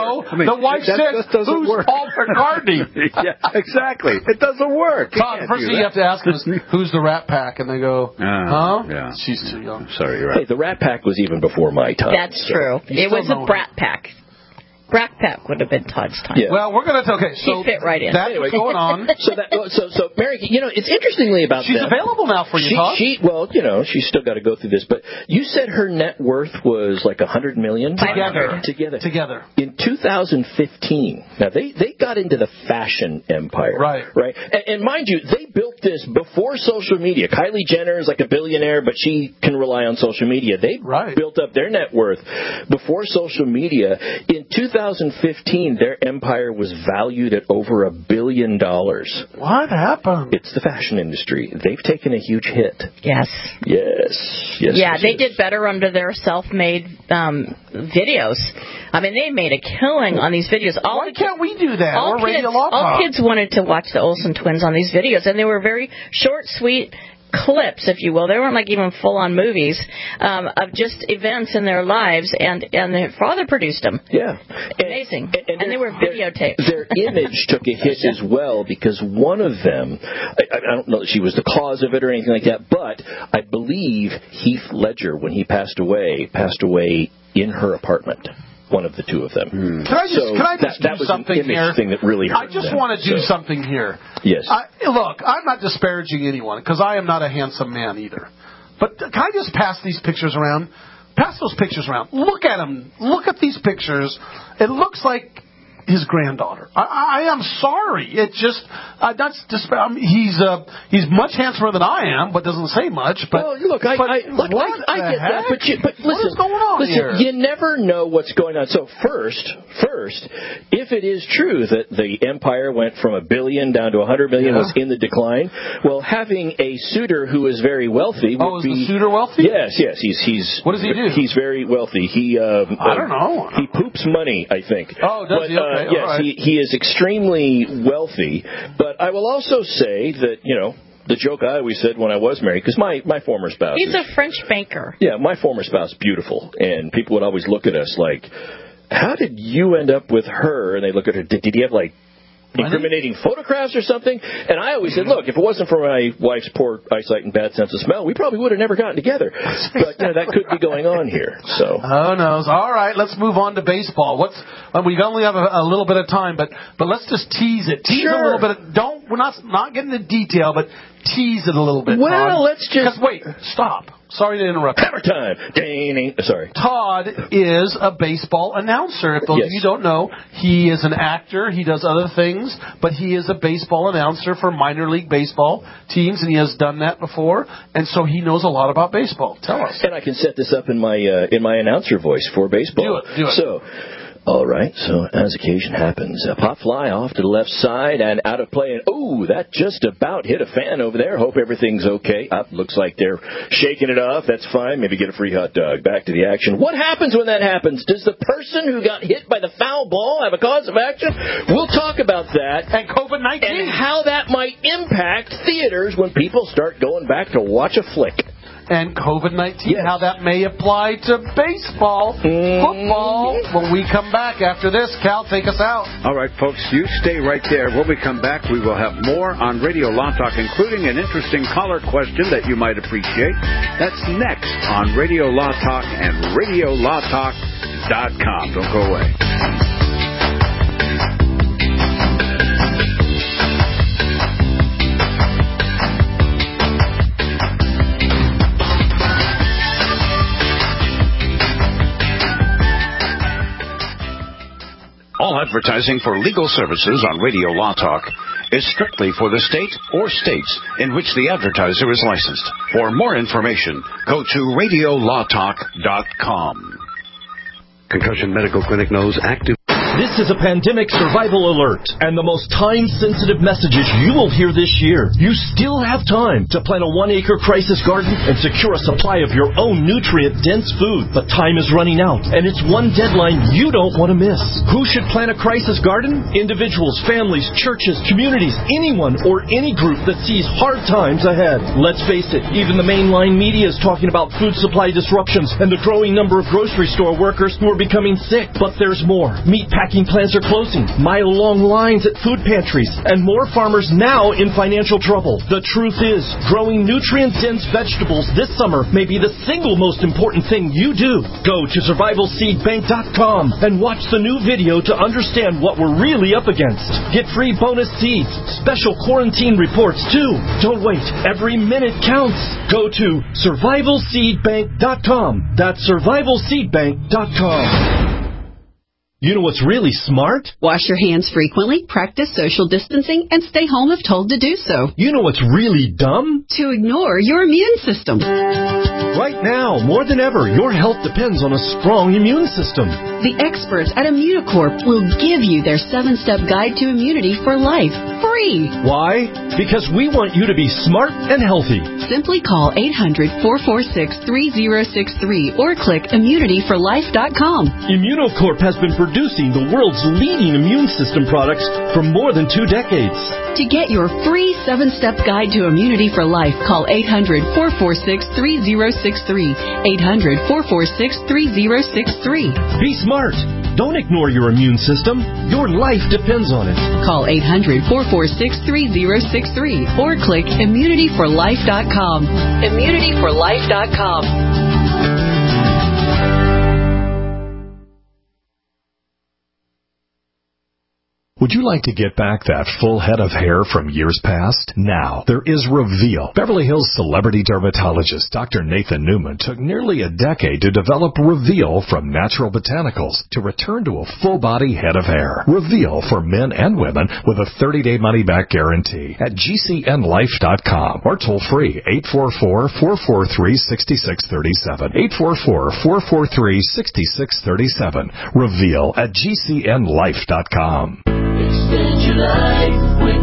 know.
I mean,
the wife
that,
says,
that doesn't
who's
work.
Paul McCartney?
Yeah, exactly. It doesn't work.
Todd, the first thing you have to ask them is, who's the Rat Pack? And they go,
uh,
huh?
Yeah.
She's too young.
Sorry, you're right.
Hey, the Rat Pack was even before my time.
That's
so.
true.
You
It was
still
a
know
Brat Pack. Brat Pack would have been Todd's time.
Yeah.
Well, we're going to, okay, so
he fit right in.
that's
Anyway,
what's going on.
So, that, so, so, Mary, you know, it's interestingly about
She's
them.
available now for you,
she,
Todd.
she, well, you know, she's still got to go through this, but you said her net worth was like a hundred million
Together.
Together.
Together.
In two thousand fifteen, now they, they got into the fashion empire.
Right.
Right. And, and mind you, they built this before social media. Kylie Jenner is like a billionaire, but she can rely on social media. They
right.
built up their net worth before social media. In two thousand fifteen, their empire was valued at over a billion dollars.
What happened?
It's the fashion industry. They've taken a huge hit.
Yes.
Yes. Yes.
Yeah,
yes,
they
yes.
did better under their self-made um, videos. I mean, they made a killing on these videos. All
Why can't we do that?
all
We're
kids,
Radio Law
all
Talk.
kids wanted to watch the Olsen twins on these videos, and they were very short, sweet clips, if you will. They weren't like even full-on movies um, of just events in their lives, and, and their father produced them.
Yeah.
Amazing.
And, and,
and they were videotaped.
Their, their image took a hit as well because one of them, I, I don't know that she was the cause of it or anything like that, but I believe Heath Ledger, when he passed away, passed away in her apartment. One of the two of them.
Can I just,
so
can I just
that, that
do
was
something
an image
here?
thing that really hurt
I just
them,
want to do
so.
something here.
Yes.
I, look, I'm not disparaging anyone because I am not a handsome man either. But can I just pass these pictures around? Pass those pictures around. Look at them. Look at these pictures. It looks like his granddaughter. I, I am sorry. It just uh, that's just. I mean, he's uh, he's much handsomer than I am, but doesn't say much. But
well, look, I,
but
I, look,
what
I, I
the
get
heck?
that, but, you, but listen,
what is going on
listen,
here?
you never know what's going on. So first, first, if it is true that the empire went from a billion down to a hundred million
Yeah.
was in the decline, well, having a suitor who is very wealthy would
Oh, is
be
the suitor wealthy?
Yes, yes, he's he's.
What does he do?
He's very wealthy. He um,
I don't know.
He poops money, I think.
Oh, does
but,
he? Okay,
uh,
all
yes,
right.
he he is extremely wealthy. But I will also say that you know. The joke I always said when I was married, because my, my former spouse...
He's
is,
a French banker.
Yeah, my former spouse, beautiful. And people would always look at us like, how did you end up with her? And they look at her, did, did he have, like, incriminating photographs or something? And I always said, look, if it wasn't for my wife's poor eyesight and bad sense of smell, we probably would have never gotten together. But, you know, that could be going on here. So.
Who knows? All right, let's move on to baseball. What's uh, we only have a, a little bit of time, but but let's just tease it. Tease
Sure.
a little bit. Don't we're not not getting into detail, but tease it a little bit.
Well,
Todd.
let's just-
'Cause wait, stop. Sorry to interrupt.
Hammer time. Ding, ding. Sorry.
Todd is a baseball announcer. If those
Yes.
of you don't know, he is an actor. He does other things, but he is a baseball announcer for minor league baseball teams, and he has done that before. And so he knows a lot about baseball. Tell us.
And I can set this up in my uh, in my announcer voice for baseball.
Do it, do it.
So, all right. So as occasion happens, a pop fly off to the left side and out of play, and oh, that just about hit a fan over there. Hope everything's okay. Up, looks like they're shaking it off. That's fine. Maybe get a free hot dog. Back to the action. What happens when that happens? Does the person who got hit by the foul ball have a cause of action? We'll talk about that
And COVID nineteen.
and how that might impact theaters when people start going back to watch a flick.
And COVID nineteen,
Yes.
how that may apply to baseball, football. When we come back after this, Cal, take us out.
All right, folks, you stay right there. When we come back, we will have more on Radio Law Talk, including an interesting caller question that you might appreciate. That's next on Radio Law Talk and radio law talk dot com. Don't go away. All advertising for legal services on Radio Law Talk is strictly for the state or states in which the advertiser is licensed. For more information, go to radio law talk dot com.
Concussion Medical Clinic knows active.
This is a pandemic survival alert and the most time-sensitive messages you will hear this year. You still have time to plant a one-acre crisis garden and secure a supply of your own nutrient-dense food. But time is running out, and it's one deadline you don't want to miss. Who should plant a crisis garden? Individuals, families, churches, communities, anyone or any group that sees hard times ahead. Let's face it, even the mainline media is talking about food supply disruptions and the growing number of grocery store workers who are becoming sick. But there's more. Meatpacking packing plants are closing, mile-long lines at food pantries, and more farmers now in financial trouble. The truth is, growing nutrient-dense vegetables this summer may be the single most important thing you do. Go to survival seed bank dot com and watch the new video to understand what we're really up against. Get free bonus seeds, special quarantine reports too. Don't wait. Every minute counts. Go to survival seed bank dot com. That's survival seed bank dot com. You know what's really smart?
Wash your hands frequently, practice social distancing, and stay home if told to do so.
You know what's really dumb?
To ignore your immune system.
Right now, more than ever, your health depends on a strong immune system.
The experts at Immunicorp will give you their seven-step guide to immunity for life, free.
Why? Because we want you to be smart and healthy.
Simply call eight hundred, four four six, three zero six three or click immunity for life dot com.
Immunicorp has been producing the world's leading immune system products for more than two decades.
To get your free seven-step guide to immunity for life, call eight hundred, four four six, three zero six three. eight hundred, four four six, three zero six three.
Be smart. Don't ignore your immune system. Your life depends on it.
Call eight hundred, four four six, three zero six three or click immunity for life dot com. immunity for life dot com.
Would you like to get back that full head of hair from years past? Now, there is Reveal. Beverly Hills celebrity dermatologist Doctor Nathan Newman took nearly a decade to develop Reveal from natural botanicals to return to a full-body head of hair. Reveal for men and women with a thirty-day money-back guarantee at G C N life dot com or toll-free eight four four, four four three, six six three seven. eight four four, four four three, six six three seven. Reveal at G C N life dot com.
Extend your life with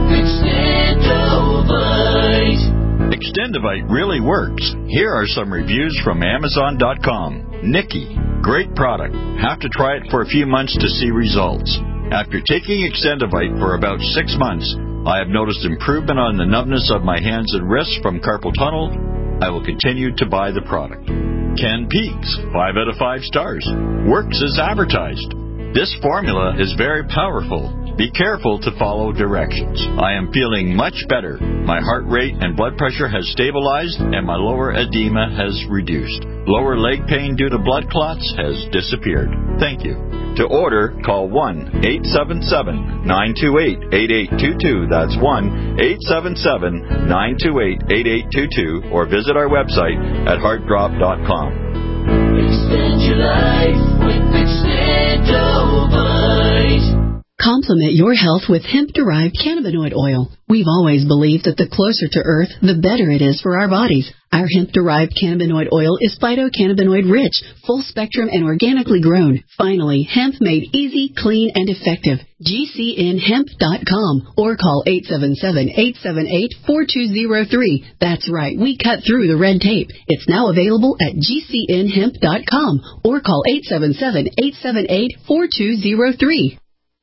Extendovite. Extendovite really works. Here are some reviews from Amazon dot com. Nikki, great product. Have to try it for a few months to see results. After taking Extendovite for about six months, I have noticed improvement on the numbness of my hands and wrists from carpal tunnel. I will continue to buy the product. Ken Peaks, five out of five stars. Works as advertised. This formula is very powerful. Be careful to follow directions. I am feeling much better. My heart rate and blood pressure has stabilized, and my lower edema has reduced. Lower leg pain due to blood clots has disappeared. Thank you. To order, call one eight seven seven, nine two eight, eight eight two two. That's one eight seven seven, nine two eight, eight eight two two, or visit our website at heart drop dot com. Extend your life with Extendovite.
Complement your health with hemp-derived cannabinoid oil. We've always believed that the closer to Earth, the better it is for our bodies. Our hemp-derived cannabinoid oil is phytocannabinoid-rich, full-spectrum, and organically grown. Finally, hemp made easy, clean, and effective. G C N hemp dot com or call eight seven seven, eight seven eight, four two zero three. That's right, we cut through the red tape. It's now available at G C N hemp dot com or call eight seven seven, eight seven eight, four two zero three.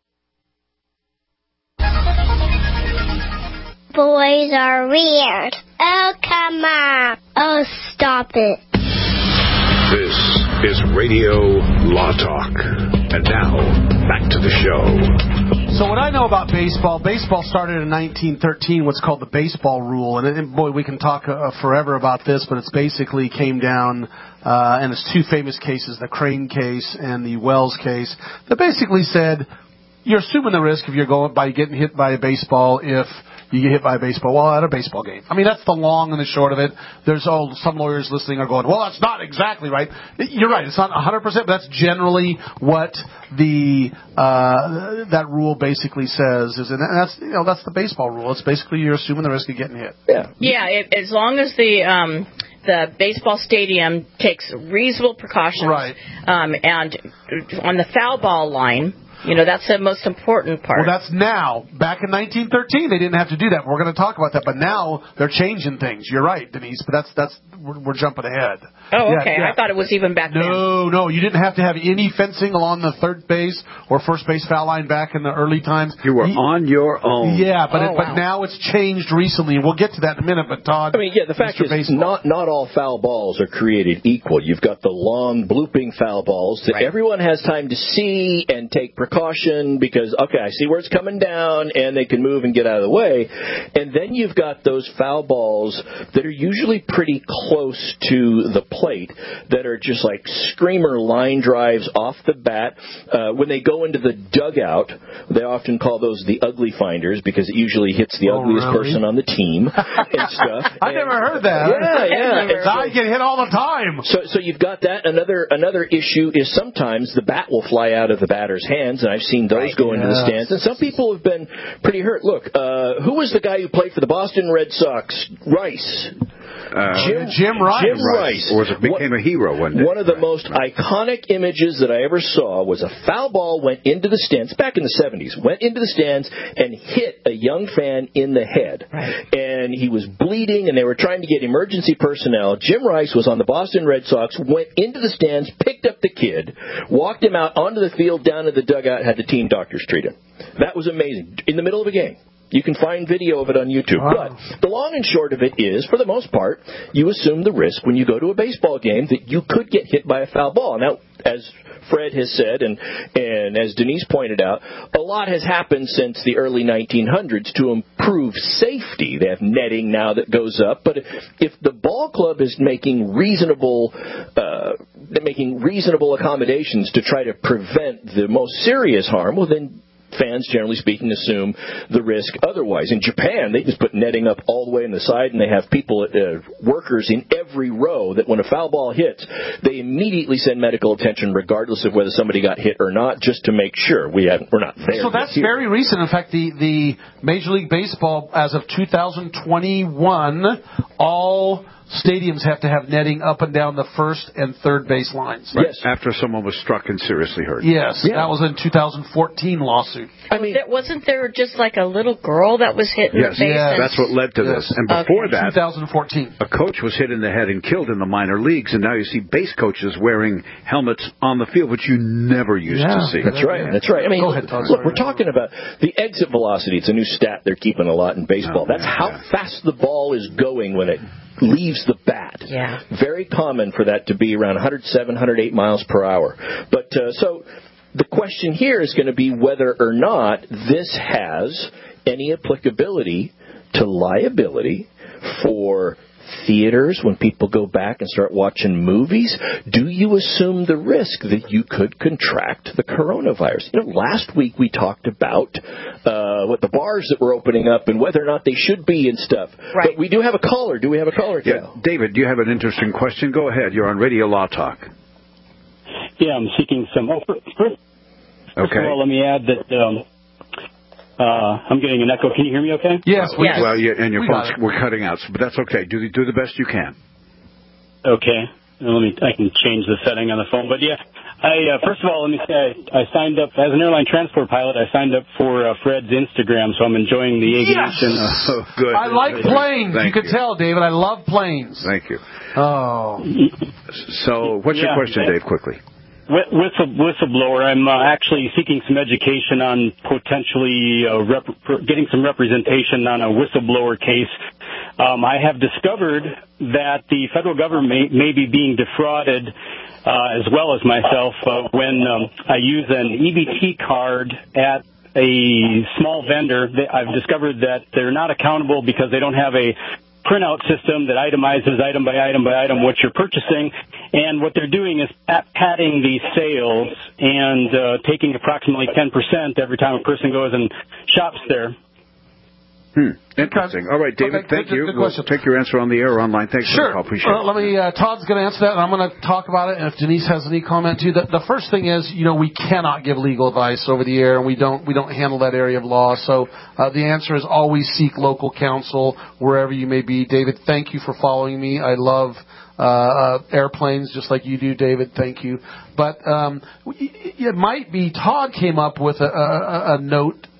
Boys are weird. Oh, come on. Oh, stop it.
This is Radio Law Talk. And now, back to the show.
So what I know about baseball, baseball started in nineteen thirteen, what's called the baseball rule. And, and boy, we can talk uh, forever about this, but it's basically came down, uh, and it's two famous cases, the Crane case and the Wells case, that basically said you're assuming the risk if you're going by getting hit by a baseball if you get hit by a baseball while at a baseball game. I mean, that's the long and the short of it. There's oh, some lawyers listening are going, well, that's not exactly right. You're right. It's not one hundred percent, but that's generally what the uh, that rule basically says. Is, and that's you know that's the baseball rule. It's basically you're assuming the risk of getting hit.
Yeah. Yeah. It, as long as the um, the baseball stadium takes reasonable precautions,
right?
Um, and on the foul ball line. You know, that's the most important part.
Well, that's now. Back in nineteen thirteen, they didn't have to do that. We're going to talk about that. But now they're changing things. You're right, Denise. But that's that's we're, we're jumping ahead.
Oh,
Yeah,
okay.
yeah.
I thought it was even back then.
No, no, you didn't have to have any fencing along the third base or first base foul line back in the early times.
You were on your own.
Yeah, but
Oh,
it, but
wow.
now it's changed recently, and we'll get to that in a minute. But Todd,
I mean, yeah, the fact
Mister
is,
Baseball.
not not all foul balls are created equal. You've got the long, blooping foul balls that
Right.
everyone has time to see and take precaution because, okay, I see where it's coming down, and they can move and get out of the way. And then you've got those foul balls that are usually pretty close to the plate that are just like screamer line drives off the bat. Uh, when they go into the dugout, they often call those the ugly finders because it usually hits the
Oh,
ugliest
really?
person on the team and stuff.
I
And-
never heard that.
Yeah, yeah. And so-
I get hit all the time.
So, so you've got that. Another another issue is sometimes the bat will fly out of the batter's hands, and I've seen those
Right.
go into the
Yes.
stands. And some people have been pretty hurt. Look, uh, who was the guy who played for the Boston Red Sox? Rice.
Uh,
Jim- Jim Rice.
Jim Rice.
Or was it became a hero one day?
One of the most iconic images that I ever saw was a foul ball went into the stands back in the seventies. Went into the stands and hit a young fan in the head,
Right.
and he was bleeding. And they were trying to get emergency personnel. Jim Rice was on the Boston Red Sox. Went into the stands, picked up the kid, walked him out onto the field, down to the dugout, had the team doctors treat him. That was amazing in the middle of a game. You can find video of it on YouTube.
Wow.
But the long and short of it is, for the most part, you assume the risk when you go to a baseball game that you could get hit by a foul ball. Now, as Fred has said, and, and as Denise pointed out, a lot has happened since the early nineteen hundreds to improve safety. They have netting now that goes up. But if the ball club is making reasonable, uh, making reasonable accommodations to try to prevent the most serious harm, well, then fans, generally speaking, assume the risk otherwise. In Japan, they just put netting up all the way on the side, and they have people, uh, workers in every row that when a foul ball hits, they immediately send medical attention regardless of whether somebody got hit or not, just to make sure we haven't, we're not there.
So that's
here.
very recent. In fact, the, the Major League Baseball, as of two thousand twenty-one, all stadiums have to have netting up and down the first and third base lines.
Right. After someone was struck and seriously hurt.
Yes, that was in two thousand fourteen lawsuit.
I mean, there, wasn't there just like a little girl that was hit in
Yes,
the face? and-
that's what led to this. And before
Okay.
that,
twenty fourteen,
a coach was hit in the head and killed in the minor leagues, and now you see base coaches wearing helmets on the field, which you never used
Yeah,
to see.
That's right. That's right. I mean,
Go ahead, Todd.
look, we're talking about the exit velocity. It's a new stat they're keeping a lot in baseball. That's how fast the ball is going when it leaves the bat.
Yeah.
Very common for that to be around one hundred seven, one hundred eight miles per hour. But uh, so the question here is going to be whether or not this has any applicability to liability for theaters when people go back and start watching movies. Do you assume the risk that you could contract the coronavirus? You know, last week we talked about uh, what the bars that were opening up and whether or not they should be and stuff. Right. But we do have a caller. Do we have a caller, Cal?
Yeah, David, you have an interesting question. Go ahead. You're on Radio Law Talk.
Yeah, I'm seeking some. Oh, first, first
Okay.
of all, let me add that um, uh, I'm getting an echo. Can you hear me okay?
Yes.
We, Well, yeah, and your phone's we're cutting out, but that's okay. Do the, do the best you can.
Okay. Let me. I can change the setting on the phone. But yeah, I uh, first of all, let me say I, I signed up as an airline transport pilot. I signed up for uh, Fred's Instagram, so I'm enjoying the aviation.
Yes!
Oh, good.
I like planes.
Thank
you could
you.
tell, David. I love planes.
Thank you.
Oh.
So, what's your
Yeah.
question, Dave? Quickly.
Whistle, whistleblower, I'm uh, actually seeking some education on potentially uh, rep- getting some representation on a whistleblower case. Um, I have discovered that the federal government may, may be being defrauded, uh, as well as myself, uh, when um, I use an E B T card at a small vendor. They, I've discovered that they're not accountable because they don't have a printout system that itemizes item by item by item what you're purchasing, and what they're doing is pat- padding the sales and uh, taking approximately ten percent every time a person goes and shops there.
Hmm. Interesting. All right, David,
Okay,
thank
good-
you.
good
We'll
question.
take your answer on the air or online. Thanks for the
Sure.
call. Appreciate
Well,
it.
let me. Uh, Todd's going to answer that, and I'm going to talk about it. And if Denise has any comment too, the, the first thing is, you know, we cannot give legal advice over the air, and we don't we don't handle that area of law. So uh, the answer is always seek local counsel wherever you may be. David, thank you for following me. I love uh, uh, airplanes just like you do, David. Thank you. But um, it might be Todd came up with a, a, a note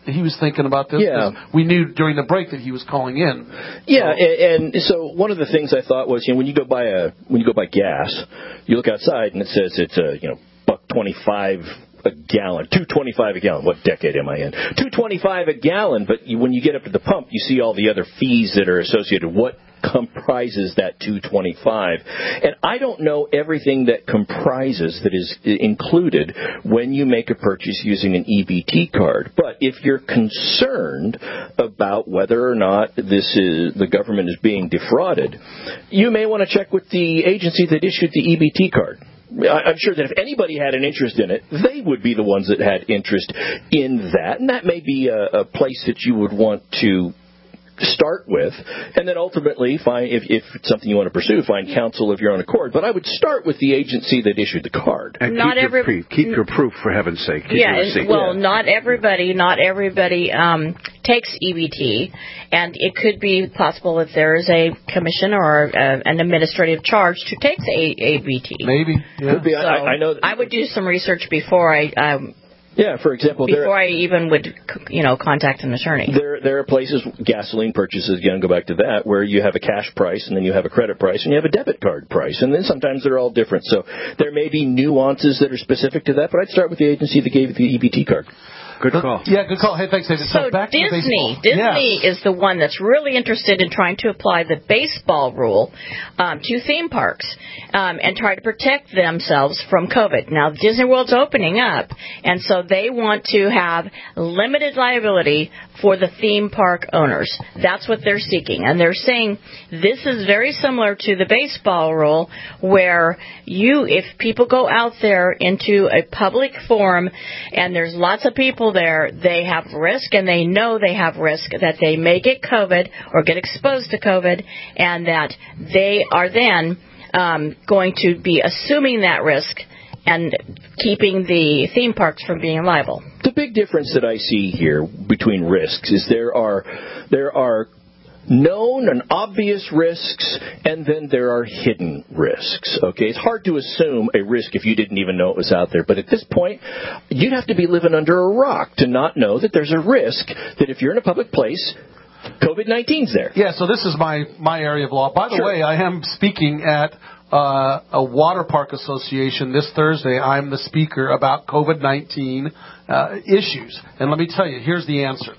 he was thinking about this.
Yeah.
We knew during the break that he was calling in.
Yeah, and, and so one of the things I thought was, you know, when you go buy a when you go buy gas, you look outside and it says it's a you know buck twenty five a gallon, two twenty five a gallon. What decade am I in? Two twenty five a gallon. But you, when you get up to the pump, you see all the other fees that are associated. What comprises that two twenty-five? And I don't know everything that comprises that is included when you make a purchase using an E B T card. But if you're concerned about whether or not this is the government is being defrauded, you may want to check with the agency that issued the E B T card. I'm sure that if anybody had an interest in it, they would be the ones that had interest in that. And that may be a, a place that you would want to start with, and then ultimately find, if, if it's something you want to pursue, find counsel of your own accord. But I would start with the agency that issued the card.
And
not
keep,
every,
your pre- keep your proof, for heaven's sake. Keep
yeah,
your receipt.
well,
yeah.
not everybody, not everybody um, takes E B T, and it could be possible that there is a commission or a, an administrative charge to take the A B T.
Maybe. Yeah.
Could be.
So
I, I know.
I would do some research before I. Um,
Yeah, for example,
before
there,
I even would, you know, contact an attorney.
There, there are places, gasoline purchases, again, go back to that, where you have a cash price, and then you have a credit price, and you have a debit card price, and then sometimes they're all different. So there may be nuances that are specific to that, but I'd start with the agency that gave you the E B T card.
Good call.
Yeah, good call. Hey, thanks, David.
So,
so back
Disney,
to baseball.
Disney
yes.
is the one that's really interested in trying to apply the baseball rule um, to theme parks um, and try to protect themselves from COVID. Now, Disney World's opening up, and so they want to have limited liability for the theme park owners. That's what they're seeking, and they're saying this is very similar to the baseball rule, where you, if people go out there into a public forum and there's lots of people there, they have risk, and they know they have risk that they may get COVID or get exposed to COVID, and that they are then um, going to be assuming that risk and keeping the theme parks from being liable.
The big difference that I see here between risks is there are there are known and obvious risks, and then there are hidden risks. Okay, it's hard to assume a risk if you didn't even know it was out there. But at this point, you'd have to be living under a rock to not know that there's a risk that if you're in a public place, COVID nineteen's there.
Yeah, so this is my, my area of law. By the
Sure.
way, I am speaking at uh, a water park association this Thursday. I'm the speaker about COVID nineteen uh, issues. And let me tell you, here's the answer.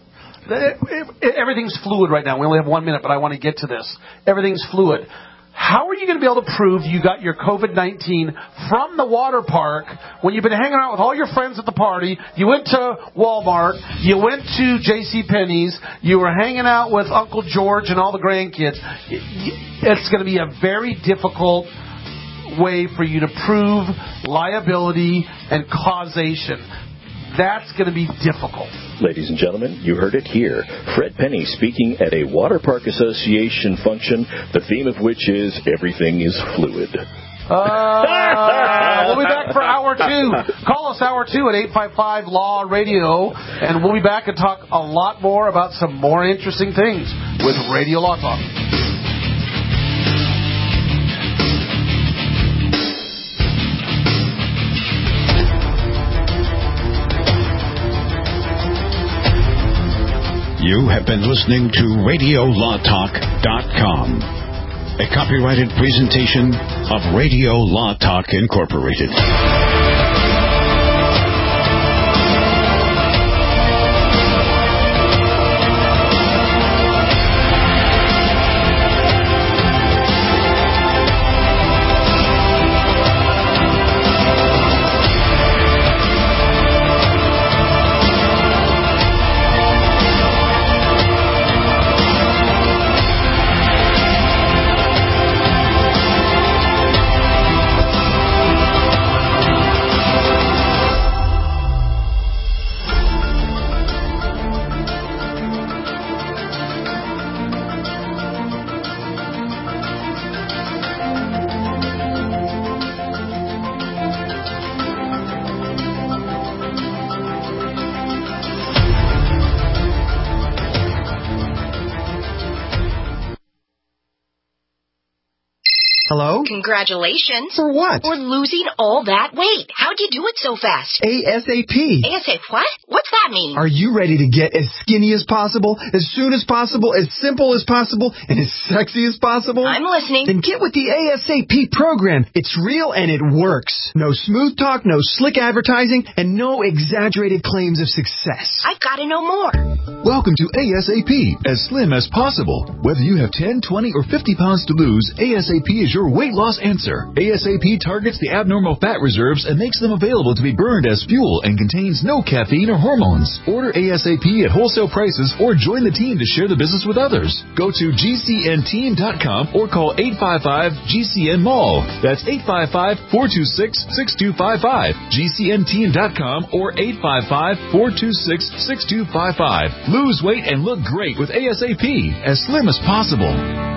Everything's fluid right now. We only have one minute, but I want to get to this. Everything's fluid. How are you going to be able to prove you got your COVID nineteen from the water park when you've been hanging out with all your friends at the party? You went to Walmart. You went to JCPenney's. You were hanging out with Uncle George and all the grandkids. It's going to be a very difficult way for you to prove liability and causation. That's going to be difficult.
Ladies and gentlemen, you heard it here. Fred Penny speaking at a Water Park Association function, the theme of which is everything is fluid.
Uh, we'll be back for hour two. Call us hour two at eight five five Law Radio, and we'll be back and talk a lot more about some more interesting things with Radio Law Talk.
You have been listening to radio law talk dot com, a copyrighted presentation of Radio Law Talk Incorporated.
Hello?
Congratulations.
For what?
For losing all that weight. How'd you do it so fast?
ASAP.
ASAP what? What's that mean?
Are you ready to get as skinny as possible, as soon as possible, as simple as possible, and as sexy as possible?
I'm listening.
Then get with the ASAP program. It's real and it works. No smooth talk, no slick advertising, and no exaggerated claims of success.
I've got to know more.
Welcome to ASAP, as slim as possible. Whether you have ten, twenty, or fifty pounds to lose, ASAP is your weight loss answer. ASAP targets the abnormal fat reserves and makes them available to be burned as fuel and contains no caffeine or hormones. Order ASAP at wholesale prices or join the team to share the business with others. Go to G C N team dot com or call eight five five G C N mall. That's eight five five, four two six, six two five five. G C N team dot com or eight five five, four two six, six two five five. Lose weight and look great with ASAP, as slim as possible.